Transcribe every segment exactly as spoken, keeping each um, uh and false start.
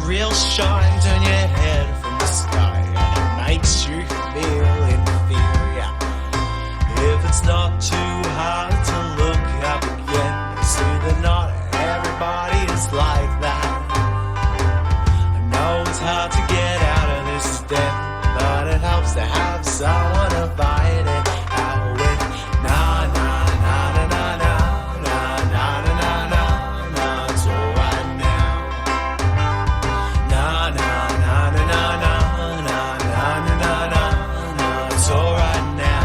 real shine, turn your head from the sky, and it makes you feel inferior. If it's not too hard to look up again, see that not everybody is like that. I know it's hard to get out of this step, but it helps to have someone to fight it out with. Nah, nah, nah, nah, nah, nah, nah, nah, nah, nah, nah, it's alright now. Nah, nah, nah, nah, nah, nah, nah, nah, nah, nah, nah, it's alright now.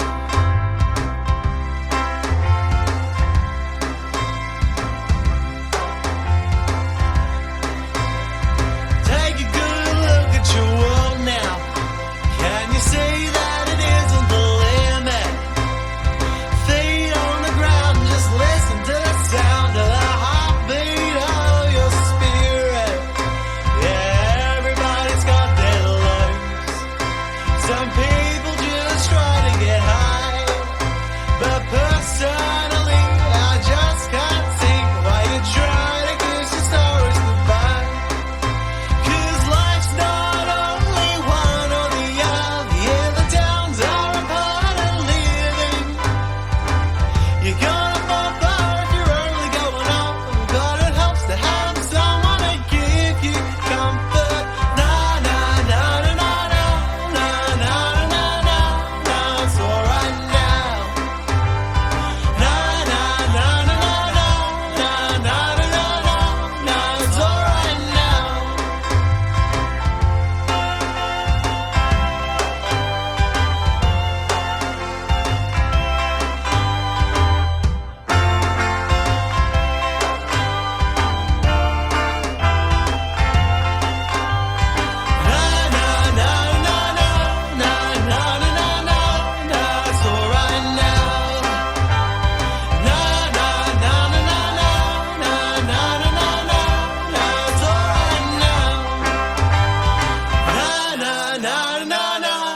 Take a good look at your world now. Can you see that it isn't the limit? Feet on the ground, just listen to the sound of the heartbeat of your spirit. Yeah, everybody's got their lows. Some people just try to get high, but personally, I just can't see why you try to kiss your stories goodbye. 'Cause life's not only one or the other. Yeah, the downs are a part of living. You're gonna fall far if you're only going up, but it helps to have someone to give you comfort. Nah, nah, nah, nah, nah, nah, nah, nah, nah, nah, nah, it's alright now. Nah, nah, nah, nah, nah, nah, nah, nah, nah, nah, nah, it's alright now.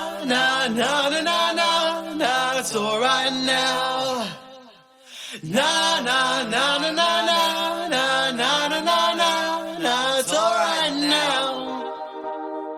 Nah,